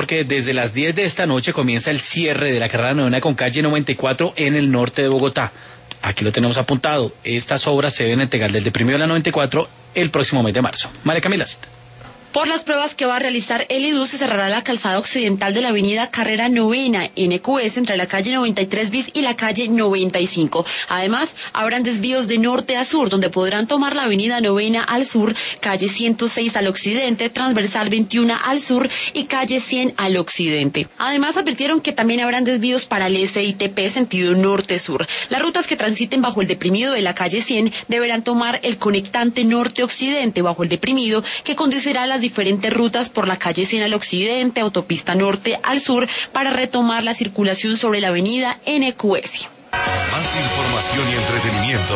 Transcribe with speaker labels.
Speaker 1: porque desde las 10 de esta noche comienza el cierre de la carrera novena con calle 94 en el norte de Bogotá. Aquí lo tenemos apuntado. Estas obras se deben entregar desde primero de la 94 el próximo mes de marzo. María Camila.
Speaker 2: Por las pruebas que va a realizar el IDU, se cerrará la calzada occidental de la avenida Carrera Novena, NQS, entre la calle 93 bis y la calle 95. Además, habrán desvíos de norte a sur, donde podrán tomar la avenida Novena al sur, calle 106 al occidente, transversal 21 al sur y calle 100 al occidente. Además, advirtieron que también habrán desvíos para el SITP, sentido norte-sur. Las rutas que transiten bajo el deprimido de la calle 100 deberán tomar el conectante norte-occidente bajo el deprimido, que conducirá a las diferentes rutas por la calle 100 al occidente, autopista norte al sur, para retomar la circulación sobre la avenida NQS.
Speaker 3: Más información y entretenimiento